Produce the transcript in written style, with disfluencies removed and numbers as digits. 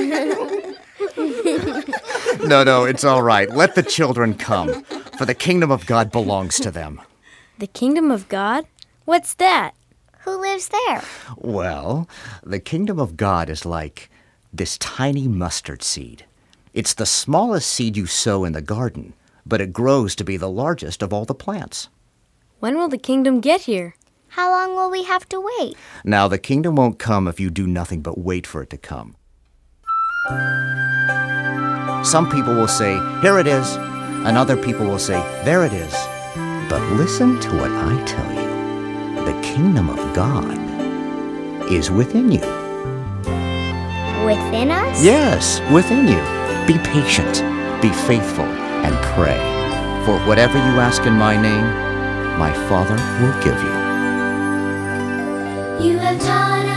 No, it's all right. Let the children come, for the kingdom of God belongs to them. The kingdom of God? What's that? Who lives there? Well, the kingdom of God is like this tiny mustard seed. It's the smallest seed you sow in the garden, but it grows to be the largest of all the plants. When will the kingdom get here? How long will we have to wait? Now, the kingdom won't come if you do nothing but wait for it to come. Some people will say, "Here it is," and other people will say, "There it is." But listen to what I tell you. The kingdom of God is within you. Within us? Yes, within you. Be patient, be faithful, and pray. For whatever you ask in my name, my Father will give you. You have taught